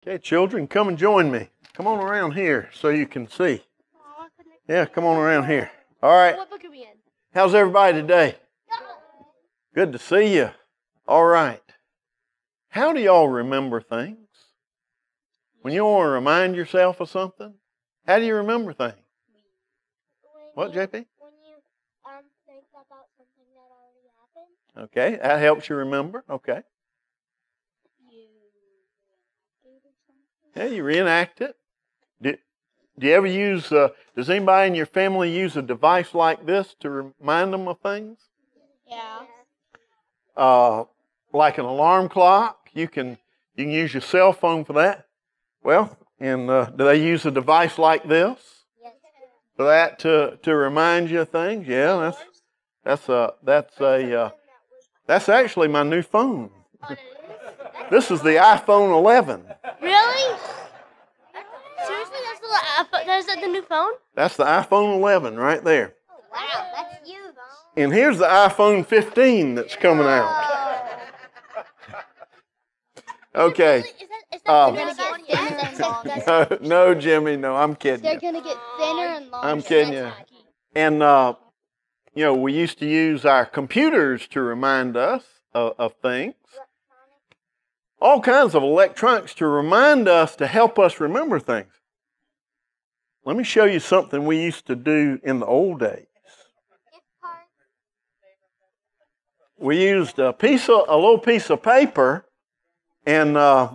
Okay, children, come and join me. Come on around here so you can see. Yeah, come on around here. All right. What book are we in? How's everybody today? Good to see you. All right. How do y'all remember things? When you want to remind yourself of something, how do you remember things? What, JP? When you think about something that already happened. Okay, that helps you remember. Okay. Yeah, you reenact it. Do you ever use, does anybody in your family use a device like this to remind them of things? Yeah. Like an alarm clock. You can use your cell phone for that. Well, and do they use a device like this for that to remind you of things? Yeah, that's actually my new phone. This is the iPhone 11. Really? Seriously, that's the new phone? That's the iPhone 11 right there. Wow, that's you, though. And here's the iPhone 15 that's coming out. Okay. Is that No, Jimmy, no, I'm kidding They're you. going to get thinner and longer. I'm kidding you. And, we used to use our computers to remind us of things. All kinds of electronics to remind us, to help us remember things. Let me show you something we used to do in the old days. We used a little piece of paper and one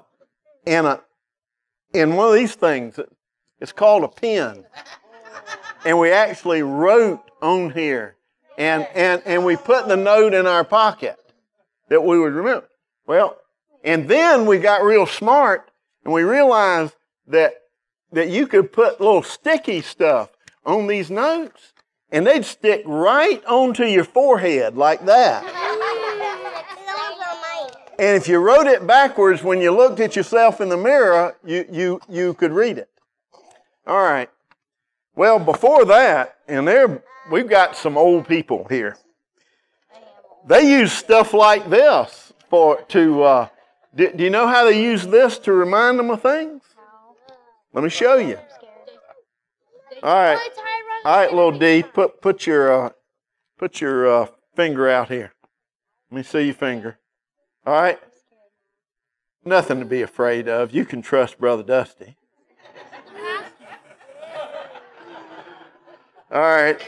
of these things. It's called a pen. And we actually wrote on here and we put the note in our pocket that we would remember. Well, and then we got real smart and we realized that you could put little sticky stuff on these notes and they'd stick right onto your forehead like that. And if you wrote it backwards, when you looked at yourself in the mirror, you could read it. All right. Well, before that, and we've got some old people here. They use stuff like this do you know how they use this to remind them of things? Let me show you. All right, little D, put your finger out here. Let me see your finger. All right. Nothing to be afraid of. You can trust Brother Dusty. All right.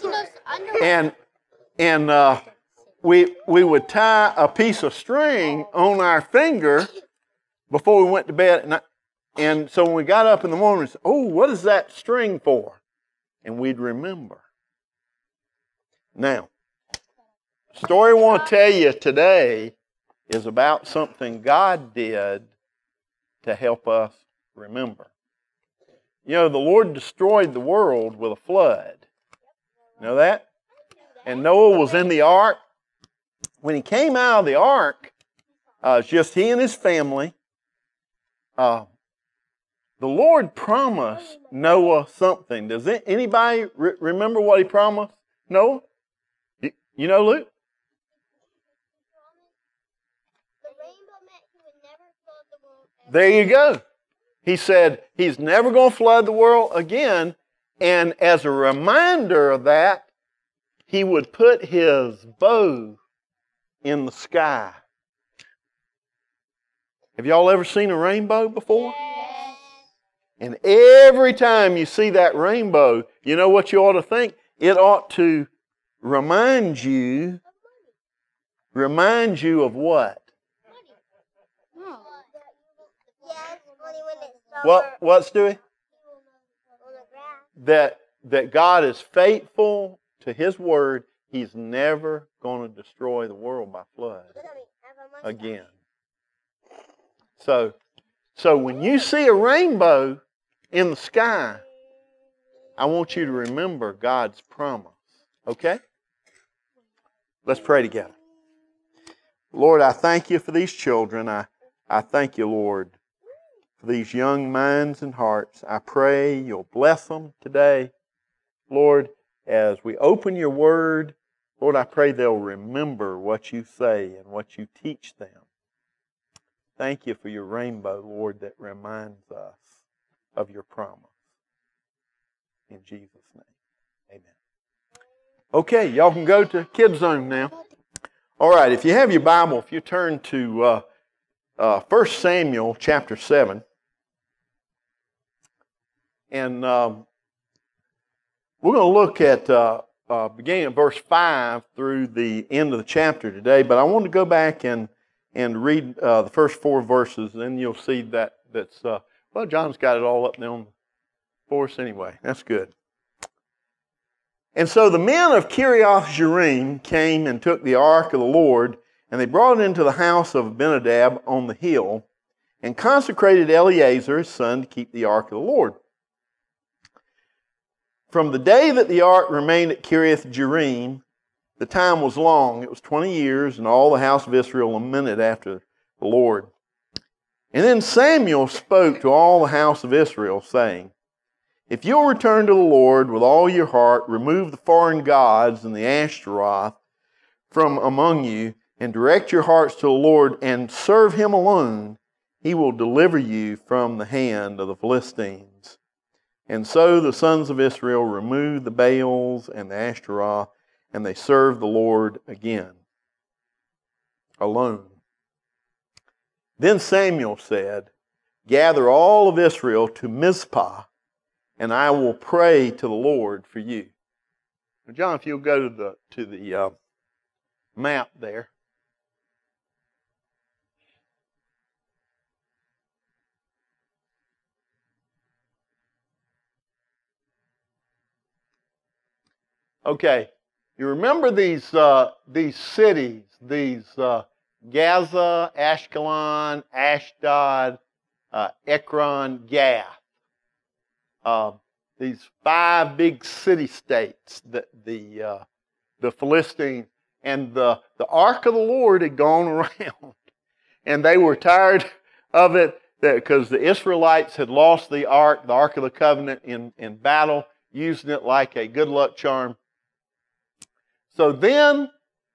And we would tie a piece of string on our finger before we went to bed. And so when we got up in the morning, we said, oh, what is that string for? And we'd remember. Now, the story I want to tell you today is about something God did to help us remember. You know, the Lord destroyed the world with a flood. You know that? And Noah was in the ark. When he came out of the ark, it's just he and his family. The Lord promised Noah something. Does anybody remember what he promised Noah? You know, Luke? There you go. He said he's never going to flood the world again. And as a reminder of that, he would put his bow in the sky. Have y'all ever seen a rainbow before? Yes. And every time you see that rainbow, you know what you ought to think? It ought to remind you of what? What's doing? That God is faithful to His word. He's never going to destroy the world by flood again. So when you see a rainbow in the sky, I want you to remember God's promise. Okay? Let's pray together. Lord, I thank you for these children. I thank you, Lord, for these young minds and hearts. I pray you'll bless them today. Lord, as we open your word, Lord, I pray they'll remember what you say and what you teach them. Thank you for your rainbow, Lord, that reminds us of your promise. In Jesus' name, amen. Okay, y'all can go to Kids Zone now. All right, if you have your Bible, if you turn to 1 Samuel chapter 7. And we're going to look at beginning at verse 5 through the end of the chapter today. But I want to go back and read the first 4 verses, and then you'll see that's well, John's got it all up there for us anyway. That's good. And so the men of Kiriath Jearim came and took the ark of the Lord, and they brought it into the house of Abinadab on the hill, and consecrated Eleazar his son to keep the ark of the Lord. From the day that the ark remained at Kiriath Jearim, the time was long. It was 20 years, and all the house of Israel lamented after the Lord. And then Samuel spoke to all the house of Israel, saying, if you'll return to the Lord with all your heart, remove the foreign gods and the Ashtaroth from among you, and direct your hearts to the Lord and serve Him alone, He will deliver you from the hand of the Philistines. And so the sons of Israel removed the Baals and the Ashtaroth, and they served the Lord again, alone. Then Samuel said, gather all of Israel to Mizpah, and I will pray to the Lord for you. Now, John, if you'll go to the map there. Okay, you remember these cities, these Gaza, Ashkelon, Ashdod, Ekron, Gath. These 5 big city-states that the Philistines and the ark of the Lord had gone around, and they were tired of it because the Israelites had lost the ark of the covenant in battle, using it like a good luck charm. So then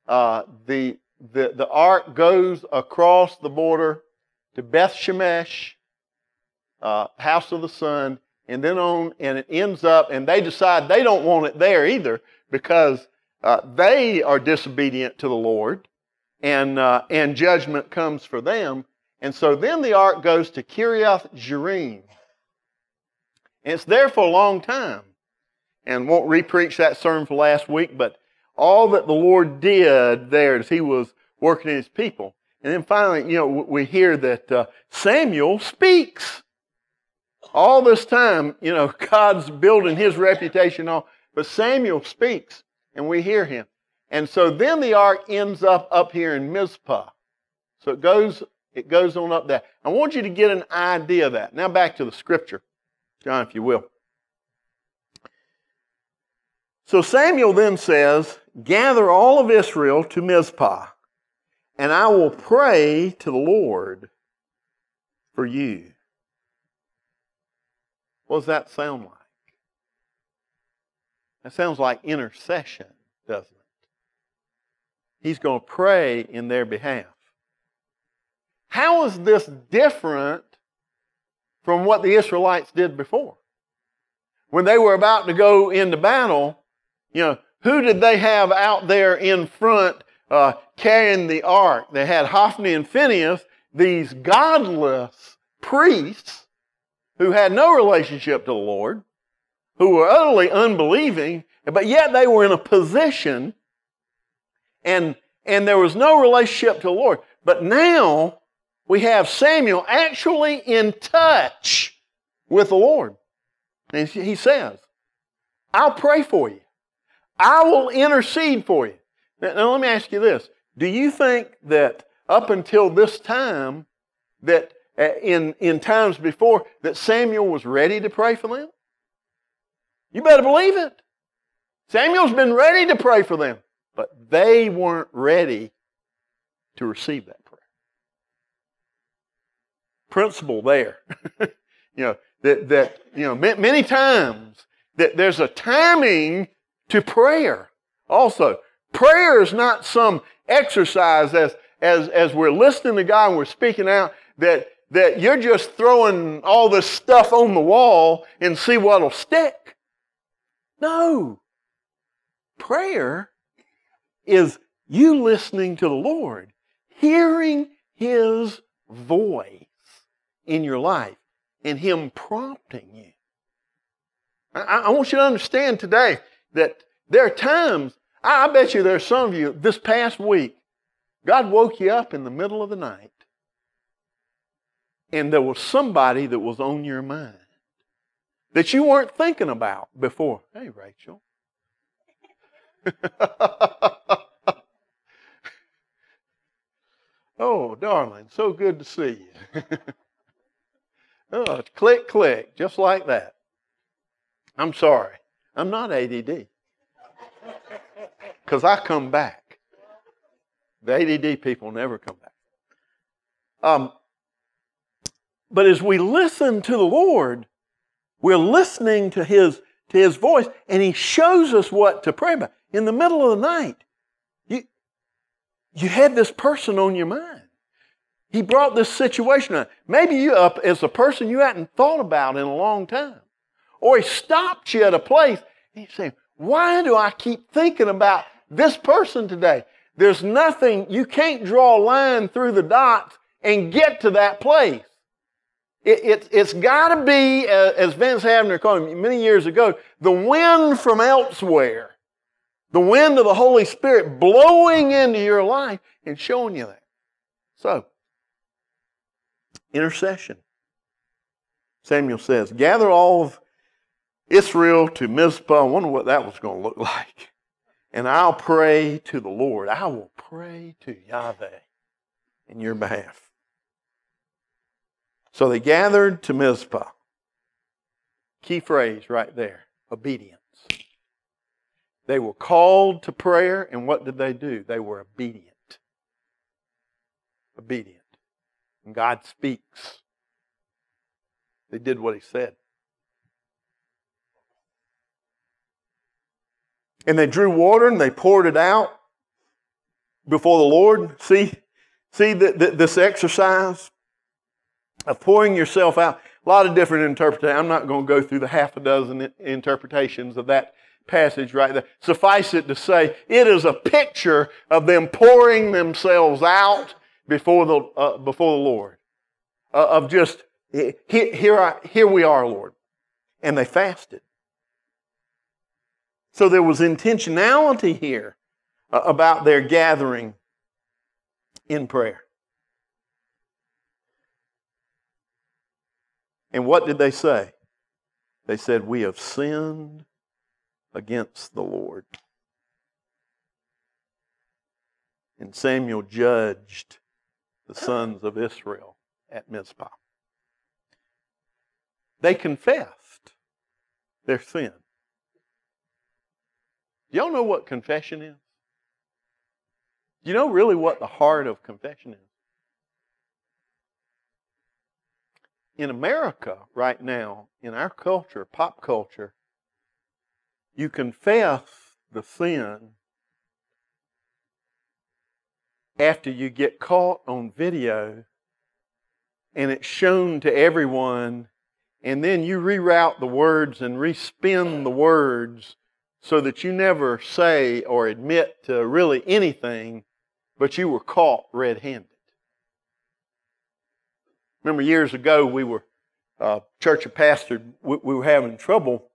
the ark goes across the border to Beth Shemesh, house of the sun, and then on, and it ends up, and they decide they don't want it there either because they are disobedient to the Lord, and judgment comes for them. And so then the ark goes to Kiriath Jearim. And it's there for a long time. And won't re-preach that sermon for last week, but all that the Lord did there as He was working in His people. And then finally, we hear that Samuel speaks. All this time, God's building His reputation on, but Samuel speaks, and we hear him. And so then the ark ends up here in Mizpah. So it goes on up there. I want you to get an idea of that. Now back to the scripture, John, if you will. So Samuel then says, gather all of Israel to Mizpah, and I will pray to the Lord for you. What does that sound like? That sounds like intercession, doesn't it? He's going to pray in their behalf. How is this different from what the Israelites did before? When they were about to go into battle, who did they have out there in front carrying the ark? They had Hophni and Phinehas, these godless priests who had no relationship to the Lord, who were utterly unbelieving, but yet they were in a position and there was no relationship to the Lord. But now we have Samuel actually in touch with the Lord. And he says, I'll pray for you. I will intercede for you. Now let me ask you this. Do you think that up until this time, that in times before, that Samuel was ready to pray for them? You better believe it. Samuel's been ready to pray for them, but they weren't ready to receive that prayer. Principle there. Many times that there's a timing to prayer. Also, prayer is not some exercise as we're listening to God and we're speaking out, that you're just throwing all this stuff on the wall and see what'll stick. No. Prayer is you listening to the Lord, hearing His voice in your life, and Him prompting you. I want you to understand today that there are times, I bet you there are some of you this past week, God woke you up in the middle of the night and there was somebody that was on your mind that you weren't thinking about before. Hey, Rachel. Oh, darling, so good to see you. Oh, click, click, just like that. I'm sorry. I'm not ADD. Because I come back. The ADD people never come back. But as we listen to the Lord, we're listening to His voice, and He shows us what to pray about. In the middle of the night, you had this person on your mind. He brought this situation up. Maybe you up as a person you hadn't thought about in a long time. Or He stopped you at a place, and He's saying, why do I keep thinking about this person today? There's nothing, you can't draw a line through the dots and get to that place. It's got to be, as Vince Havner called him many years ago, the wind from elsewhere. The wind of the Holy Spirit blowing into your life and showing you that. So, intercession. Samuel says, gather all of Israel to Mizpah. I wonder what that was going to look like. And I'll pray to the Lord. I will pray to Yahweh in your behalf. So they gathered to Mizpah. Key phrase right there, obedience. They were called to prayer, and what did they do? They were obedient. Obedient. And God speaks. They did what He said. And they drew water and they poured it out before the Lord. See this exercise of pouring yourself out. A lot of different interpretations. I'm not going to go through the half a dozen interpretations of that passage right there. Suffice it to say, it is a picture of them pouring themselves out before the Lord. Of just, here we are, Lord. And they fasted. So there was intentionality here about their gathering in prayer. And what did they say? They said, we have sinned against the Lord. And Samuel judged the sons of Israel at Mizpah. They confessed their sin. Do y'all know what confession is? Do you know really what the heart of confession is? In America right now, in our culture, pop culture, you confess the sin after you get caught on video and it's shown to everyone, and then you reroute the words and respin the words so that you never say or admit to really anything, but you were caught red-handed. Remember years ago, we were, church of pastor, we were having trouble.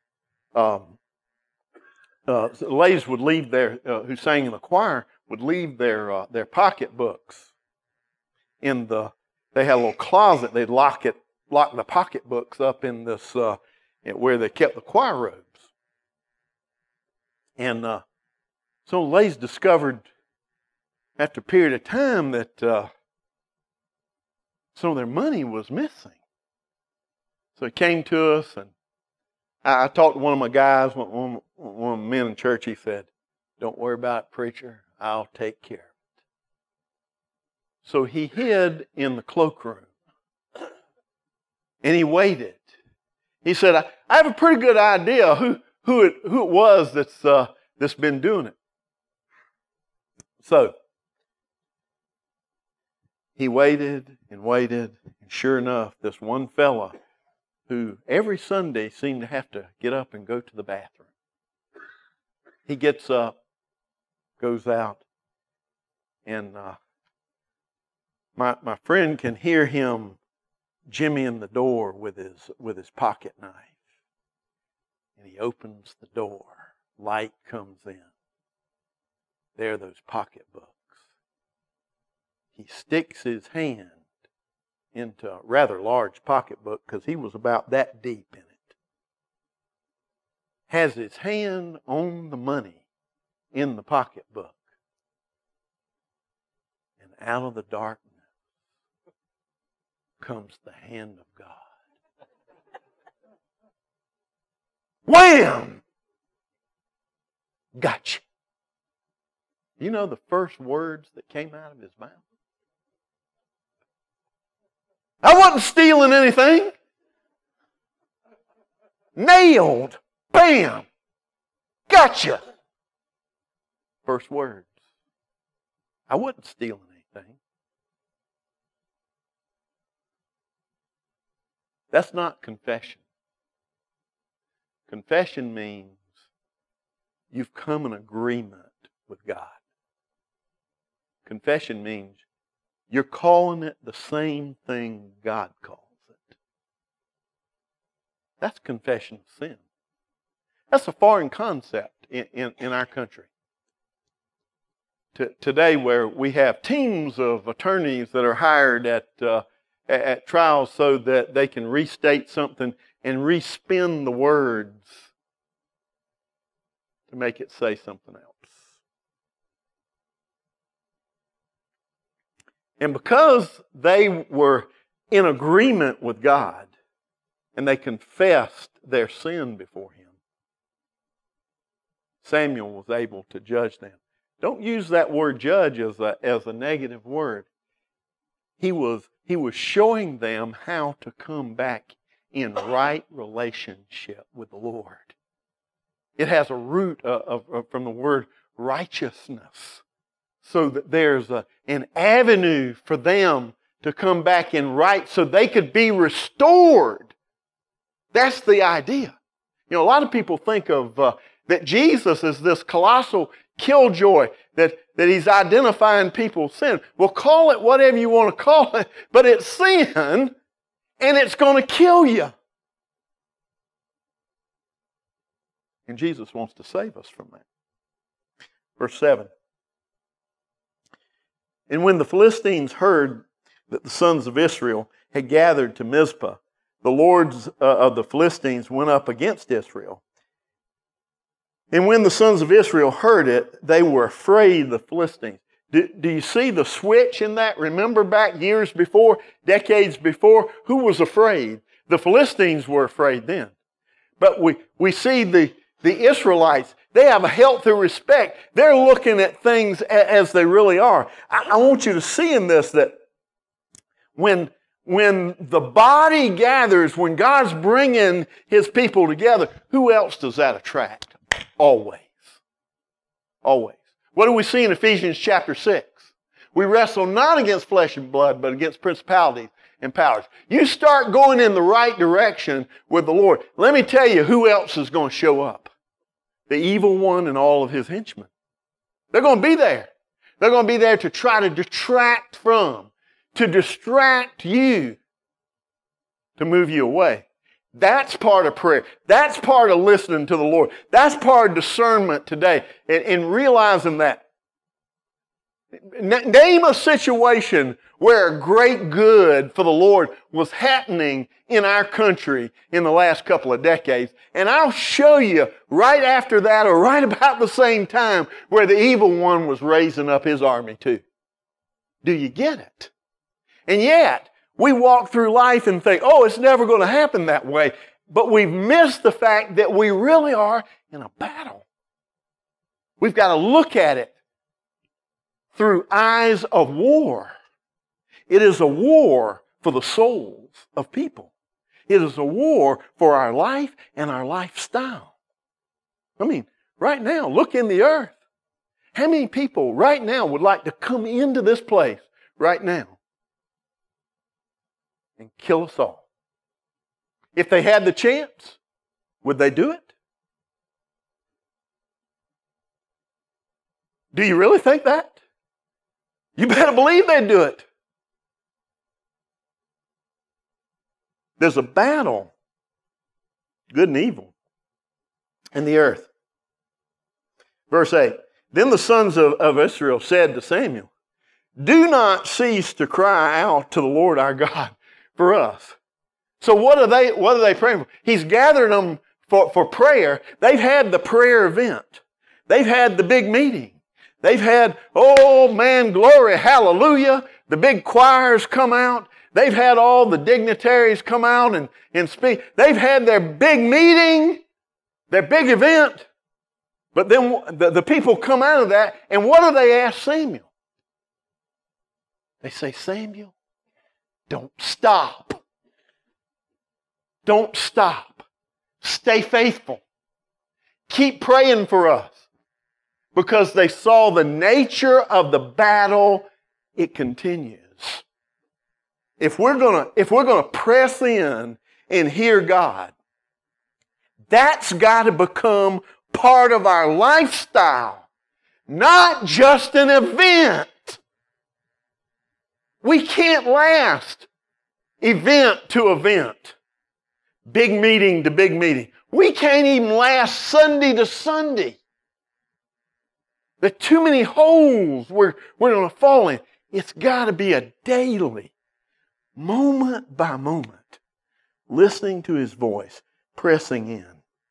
Ladies would leave who sang in the choir, would leave their pocketbooks in they had a little closet, they'd lock the pocketbooks up in this, where they kept the choir robes. And so the ladies discovered after a period of time that some of their money was missing. So it came to us, and I talked to one of my guys, one of the men in church. He said, don't worry about it, preacher. I'll take care of it. So he hid in the cloakroom, and he waited. He said, I have a pretty good idea who it was that's been doing it. So he waited and waited, and sure enough, this one fella who every Sunday seemed to have to get up and go to the bathroom. He gets up, goes out, and my friend can hear him jimmying the door with his pocket knife. And he opens the door. Light comes in. There are those pocketbooks. He sticks his hand into a rather large pocketbook because he was about that deep in it. Has his hand on the money in the pocketbook. And out of the darkness comes the hand of God. Wham! Gotcha. You know the first words that came out of his mouth? I wasn't stealing anything. Nailed. Bam. Gotcha. First words. I wasn't stealing anything. That's not confession. Confession means you've come in agreement with God. Confession means you're calling it the same thing God calls it. That's confession of sin. That's a foreign concept in our country. Today, where we have teams of attorneys that are hired at trials so that they can restate something and respin the words to make it say something else. And because they were in agreement with God and they confessed their sin before Him, Samuel was able to judge them. Don't use that word judge as a negative word. He was showing them how to come back in right relationship with the Lord. It has a root from the word righteousness, so that there's an avenue for them to come back in right so they could be restored. That's the idea. You know, a lot of people think of that Jesus is this colossal killjoy, that He's identifying people's sin. Well, call it whatever you want to call it, but it's sin, and it's going to kill you. And Jesus wants to save us from that. Verse 7. And when the Philistines heard that the sons of Israel had gathered to Mizpah, the lords of the Philistines went up against Israel. And when the sons of Israel heard it, they were afraid of the Philistines. Do you see the switch in that? Remember back years before, decades before, who was afraid? The Philistines were afraid then. But we see the Israelites, they have a healthy respect. They're looking at things as they really are. I want you to see in this that when the body gathers, when God's bringing His people together, who else does that attract? Always. Always. What do we see in Ephesians chapter 6? We wrestle not against flesh and blood, but against principalities and powers. You start going in the right direction with the Lord. Let me tell you who else is going to show up. The evil one and all of his henchmen. They're going to be there. They're going to be there to try to detract from, to distract you, to move you away. That's part of prayer. That's part of listening to the Lord. That's part of discernment today. And realizing that. Name a situation where a great good for the Lord was happening in our country in the last couple of decades. And I'll show you right after that or right about the same time where the evil one was raising up his army too. Do you get it? And yet, we walk through life and think, oh, it's never going to happen that way. But we've missed the fact that we really are in a battle. We've got to look at it through eyes of war. It is a war for the souls of people. It is a war for our life and our lifestyle. I mean, right now, look in the earth. How many people right now would like to come into this place right now and kill us all. If they had the chance, would they do it? Do you really think that? You better believe they'd do it. There's a battle, good and evil, in the earth. Verse 8, then the sons of Israel said to Samuel, do not cease to cry out to the Lord our God for us. So what are they praying for? He's gathered them for prayer. They've had the prayer event. They've had the big meeting. They've had, oh man, glory, hallelujah. The big choirs come out. They've had all the dignitaries come out and speak. They've had their big meeting, their big event. But then the people come out of that, and what do they ask Samuel? They say, Samuel, don't stop. Don't stop. Stay faithful. Keep praying for us. Because they saw the nature of the battle, it continues. If we're gonna press in and hear God, that's got to become part of our lifestyle, not just an event. We can't last event to event, big meeting to big meeting. We can't even last Sunday to Sunday. There are too many holes we're going to fall in. It's got to be a daily, moment by moment, listening to His voice, pressing in.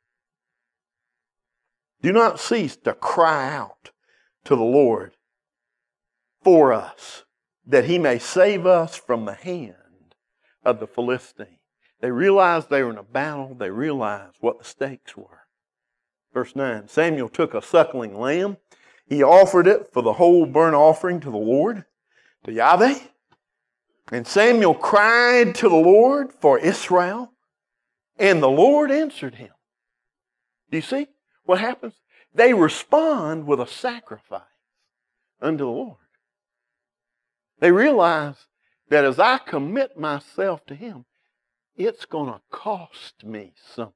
Do not cease to cry out to the Lord for us, that He may save us from the hand of the Philistine. They realized they were in a battle. They realized what the stakes were. Verse 9, Samuel took a suckling lamb. He offered it for the whole burnt offering to the Lord, to Yahweh. And Samuel cried to the Lord for Israel, and the Lord answered him. Do you see what happens? They respond with a sacrifice unto the Lord. They realize that as I commit myself to Him, it's going to cost me something.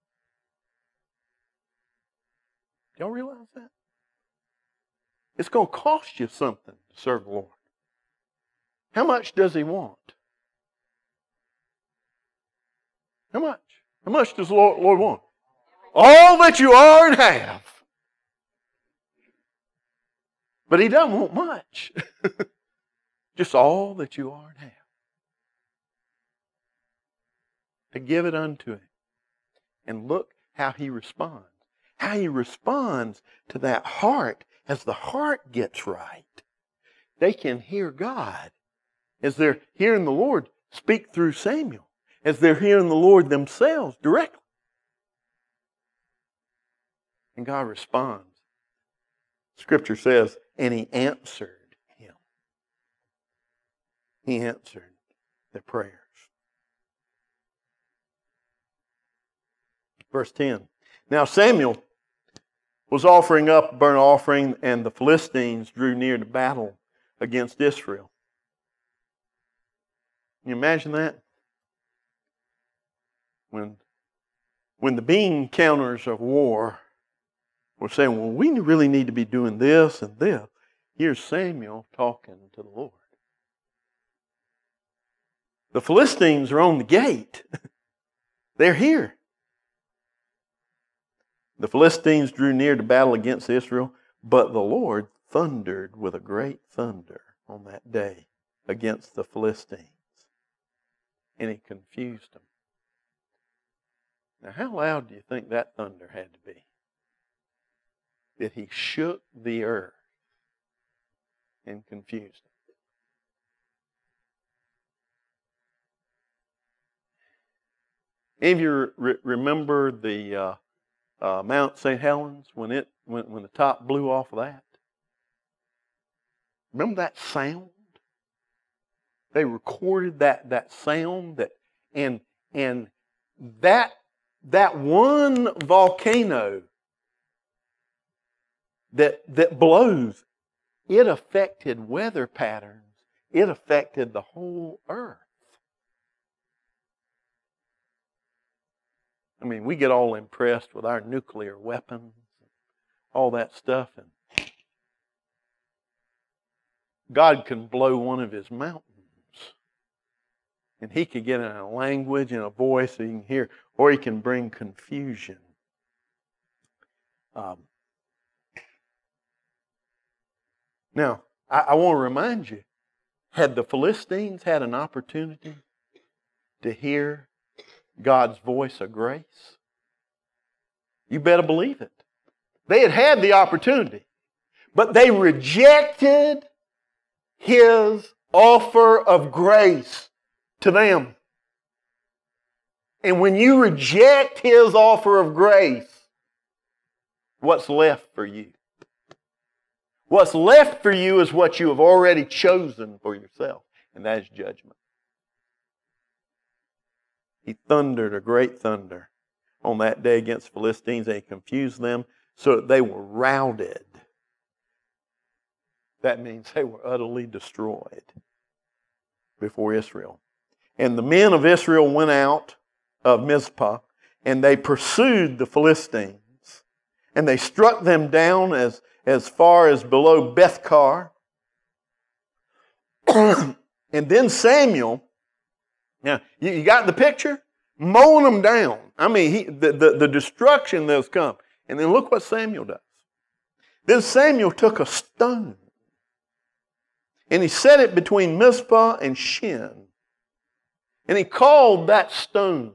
Y'all realize that? It's going to cost you something to serve the Lord. How much does He want? How much? How much does the Lord want? All that you are and have. But He doesn't want much. Just all that you are and have. To give it unto Him. And look how He responds. How He responds to that heart. As the heart gets right, they can hear God as they're hearing the Lord speak through Samuel, as they're hearing the Lord themselves directly. And God responds. Scripture says, and He answered him. He answered their prayers. Verse 10. Now Samuel was offering up a burnt offering, and the Philistines drew near to battle against Israel. Can you imagine that? When the bean counters of war were saying, well, we really need to be doing this and this, here's Samuel talking to the Lord. The Philistines are on the gate. They're here. The Philistines drew near to battle against Israel, but the Lord thundered with a great thunder on that day against the Philistines. And He confused them. Now, how loud do you think that thunder had to be? That He shook the earth and confused them. Any of you remember the Mount St. Helens when the top blew off of that? Remember that sound? They recorded that sound and that one volcano that blows, it affected weather patterns. It affected the whole earth. I mean, we get all impressed with our nuclear weapons, all that stuff, and God can blow one of His mountains, and He can get in a language and a voice that you can hear, or He can bring confusion. Now, I want to remind you, had the Philistines had an opportunity to hear God's voice of grace, you better believe it. They had had the opportunity, but they rejected His offer of grace to them. And when you reject His offer of grace, what's left for you? What's left for you is what you have already chosen for yourself, and that is judgment. He thundered a great thunder on that day against the Philistines, and He confused them so that they were routed. That means they were utterly destroyed before Israel. And the men of Israel went out of Mizpah, and they pursued the Philistines, and they struck them down as far as below Bethkar. And then Samuel, now you got the picture? Mowing them down. I mean, the destruction that's come. And then look what Samuel does. Then Samuel took a stone, and he set it between Mizpah and Shin, and he called that stone.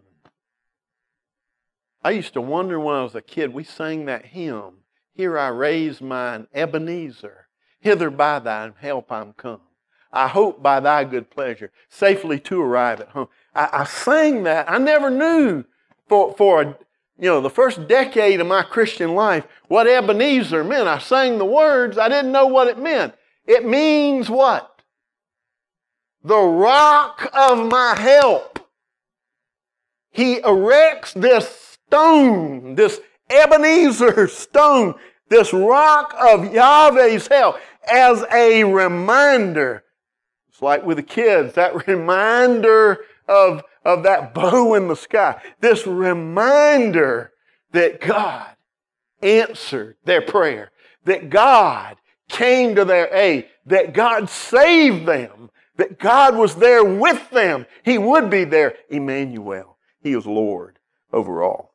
I used to wonder when I was a kid, we sang that hymn, "Here I raise mine Ebenezer, hither by thine help I'm come. I hope by thy good pleasure safely to arrive at home." I sang that. I never knew for the first decade of my Christian life what Ebenezer meant. I sang the words. I didn't know what it meant. It means what? The rock of my help. He erects this stone, this Ebenezer stone, this rock of Yahweh's help, as a reminder. It's like with the kids, that reminder of that bow in the sky. This reminder that God answered their prayer, that God came to their aid, that God saved them, that God was there with them. He would be there. Emmanuel. He is Lord over all.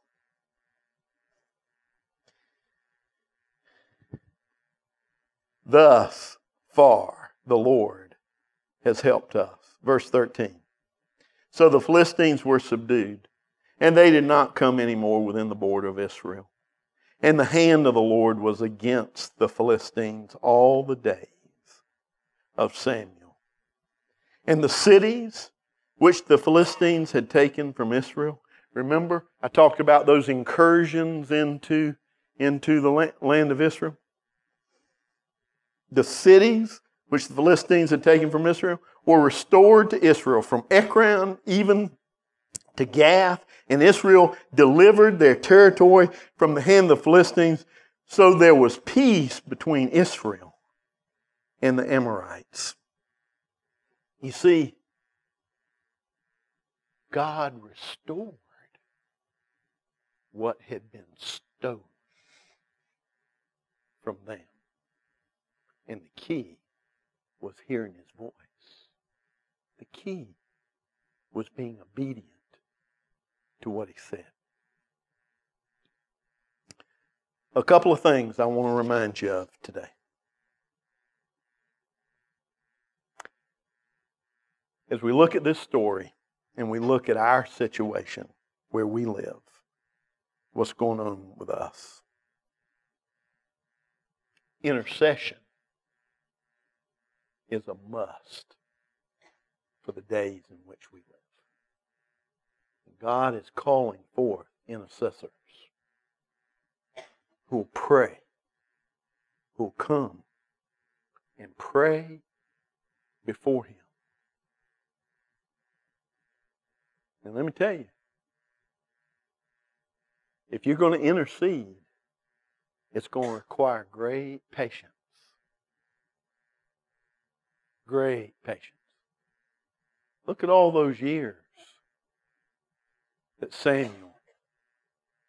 Thus far the Lord has helped us. Verse 13. So the Philistines were subdued, and they did not come any more within the border of Israel. And the hand of the Lord was against the Philistines all the days of Samuel. And the cities which the Philistines had taken from Israel, remember I talked about those incursions into the land of Israel? The cities which the Philistines had taken from Israel were restored to Israel, from Ekron even to Gath, and Israel delivered their territory from the hand of the Philistines. So there was peace between Israel and the Amorites. You see, God restored what had been stolen from them. And the key was hearing His voice. The key was being obedient to what He said. A couple of things I want to remind you of today. As we look at this story and we look at our situation where we live, what's going on with us? Intercession is a must for the days in which we live. God is calling forth intercessors who will pray, who will come and pray before Him. And let me tell you, if you're going to intercede, it's going to require great patience. Great patience. Look at all those years that Samuel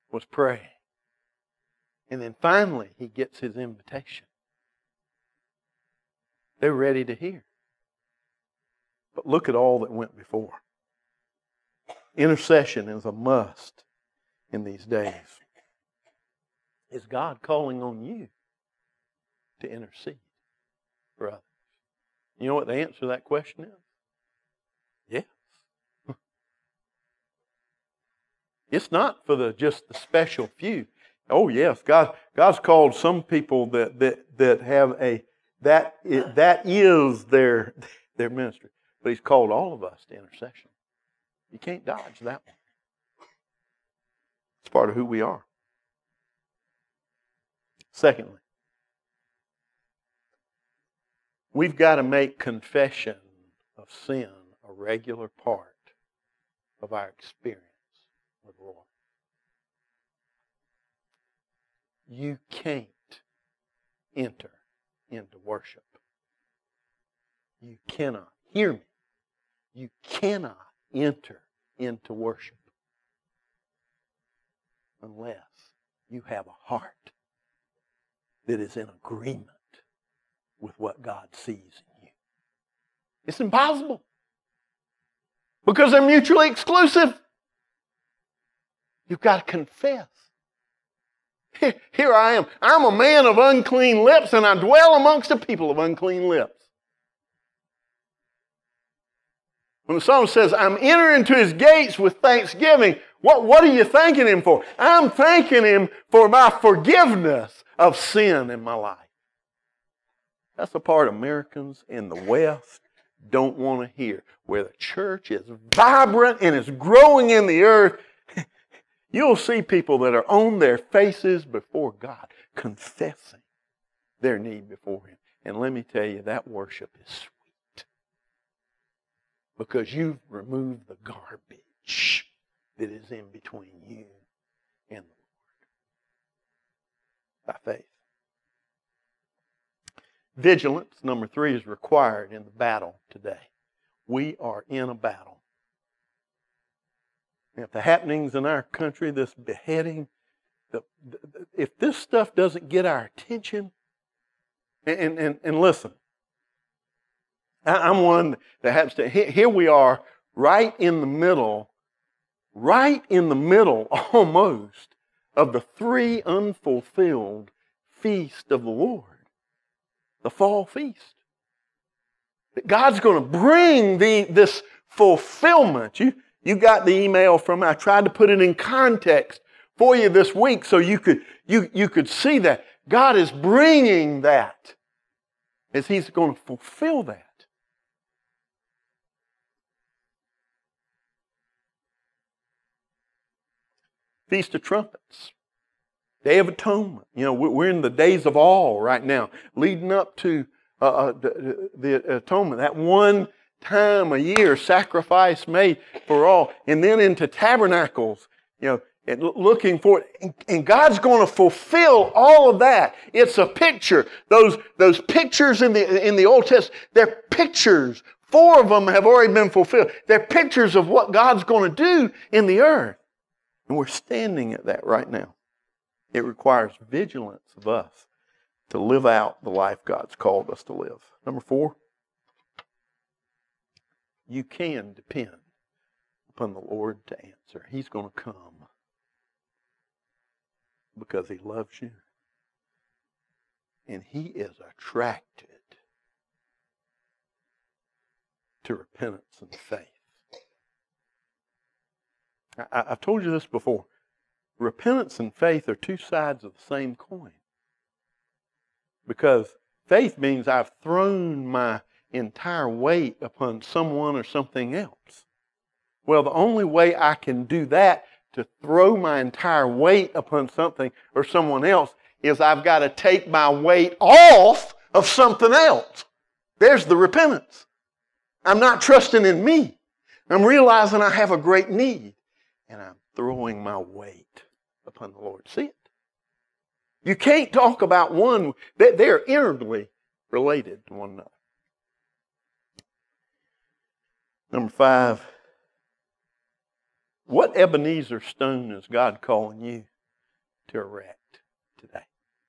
was praying. And then finally, he gets his invitation. They're ready to hear. But look at all that went before. Intercession is a must in these days. Is God calling on you to intercede for others? You know what the answer to that question is? Yes. It's not for just the special few. Oh yes, God's called some people that have that is their ministry. But He's called all of us to intercession. You can't dodge that one. It's part of who we are. Secondly, we've got to make confession of sin a regular part of our experience with the Lord. You can't enter into worship. You cannot. Hear me. You cannot enter into worship unless you have a heart that is in agreement with what God sees in you. It's impossible because they're mutually exclusive. You've got to confess. Here I am. I'm a man of unclean lips, and I dwell amongst a people of unclean lips. When the psalmist says, I'm entering into His gates with thanksgiving, what are you thanking Him for? I'm thanking Him for my forgiveness of sin in my life. That's the part Americans in the West don't want to hear. Where the church is vibrant and is growing in the earth, you'll see people that are on their faces before God, confessing their need before Him. And let me tell you, that worship is sweet. Because you've removed the garbage that is in between you and the Lord. By faith. Vigilance, number 3, is required in the battle today. We are in a battle. If the happenings in our country, this beheading, if this stuff doesn't get our attention, and listen, I'm one that happens to, here we are right in the middle almost of the 3 unfulfilled feast of the Lord, the fall feast. God's going to bring this fulfillment. You got the email from me. I tried to put it in context for you this week so you could see that. God is bringing that as He's going to fulfill that. Feast of Trumpets, Day of Atonement. You know, we're in the days of awe right now, leading up to the atonement, that one time a year sacrifice made for all, and then into tabernacles, you know, and looking for it. And God's going to fulfill all of that. It's a picture. Those pictures in the Old Testament, they're pictures. 4 of them have already been fulfilled. They're pictures of what God's going to do in the earth. And we're standing at that right now. It requires vigilance of us to live out the life God's called us to live. Number 4, you can depend upon the Lord to answer. He's going to come because He loves you. And He is attracted to repentance and faith. I've told you this before. Repentance and faith are 2 sides of the same coin. Because faith means I've thrown my entire weight upon someone or something else. Well, the only way I can do that, to throw my entire weight upon something or someone else, is I've got to take my weight off of something else. There's the repentance. I'm not trusting in me. I'm realizing I have a great need. And I'm throwing my weight upon the Lord. See it? You can't talk about one. They're intimately related to one another. Number 5. What Ebenezer stone is God calling you to erect today.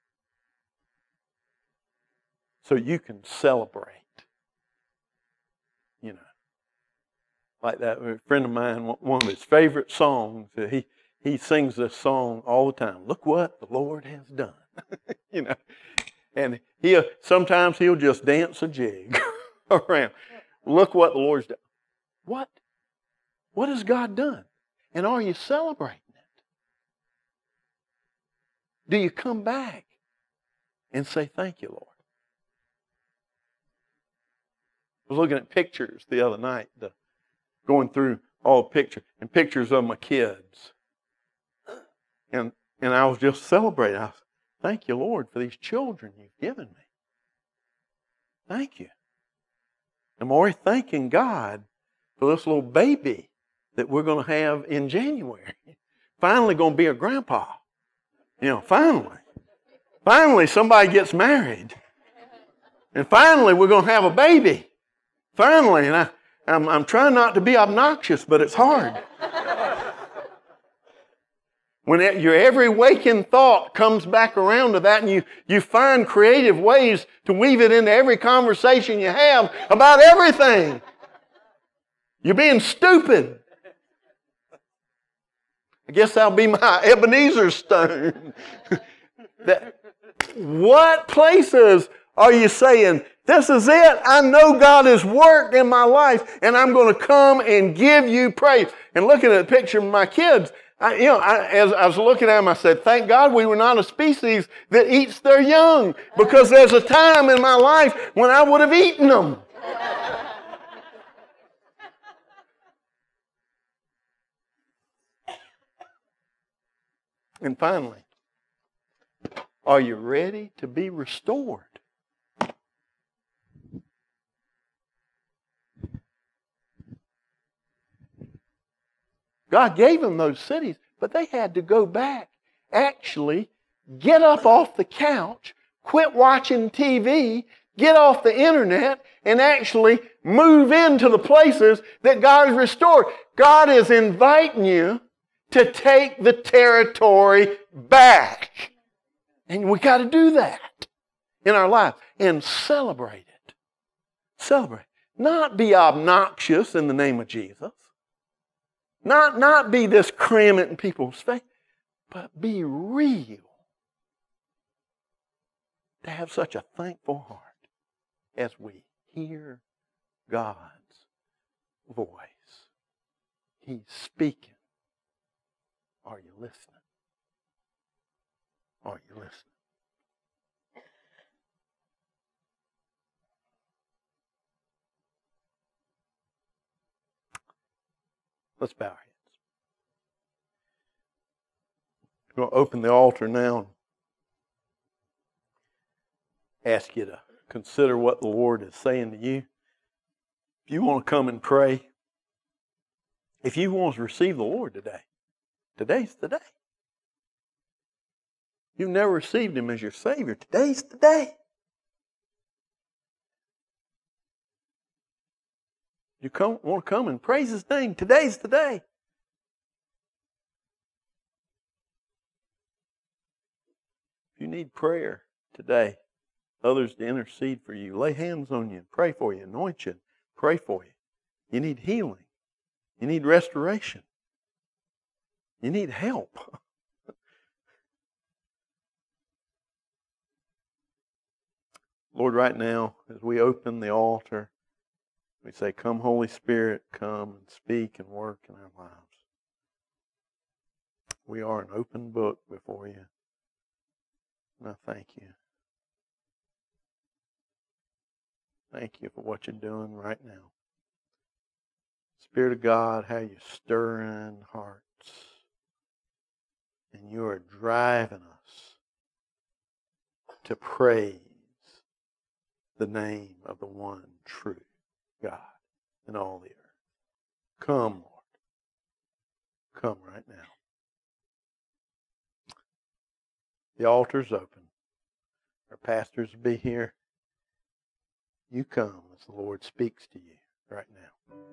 So you can celebrate. You know, like that a friend of mine, one of his favorite songs, he sings this song all the time. Look what the Lord has done. You know, and sometimes he'll just dance a jig around. Look what the Lord's done. What? What has God done? And are you celebrating it? Do you come back and say, thank you, Lord? I was looking at pictures the other night, going through all pictures of my kids. And I was just celebrating. I was, thank you, Lord, for these children you've given me. Thank you. I'm already thanking God for this little baby that we're going to have in January. Finally going to be a grandpa. You know, finally. Finally somebody gets married. And finally we're going to have a baby. Finally. And I'm trying not to be obnoxious, but it's hard. When your every waking thought comes back around to that, and you find creative ways to weave it into every conversation you have about everything. You're being stupid. I guess that'll be my Ebenezer stone. What places are you saying, this is it, I know God has worked in my life, and I'm going to come and give you praise. And looking at the picture of my kids, as I was looking at them, I said, thank God we were not a species that eats their young, because there's a time in my life when I would have eaten them. And finally, are you ready to be restored? God gave them those cities, but they had to go back, actually get up off the couch, quit watching TV, get off the internet, and actually move into the places that God has restored. God is inviting you to take the territory back. And we got to do that in our life and celebrate it. Celebrate. Not be obnoxious in the name of Jesus. Not be this cram it in people's face, but be real. To have such a thankful heart as we hear God's voice. He's speaking. Are you listening? Are you listening? Let's bow our heads. We're going to open the altar now and ask you to consider what the Lord is saying to you. If you want to come and pray, if you want to receive the Lord today, today's the day. You've never received Him as your Savior. Today's the day. You want to come and praise His name. Today's the day. If you need prayer today, others to intercede for you, lay hands on you, pray for you, anoint you, pray for you. You need healing. You need restoration. You need help. Lord, right now, as we open the altar, we say, come, Holy Spirit, come and speak and work in our lives. We are an open book before you. And I thank you. Thank you for what you're doing right now. Spirit of God, how you're stirring hearts. And you are driving us to praise the name of the one true God in all the earth. Come, Lord. Come right now. The altar's open. Our pastors will be here. You come as the Lord speaks to you right now.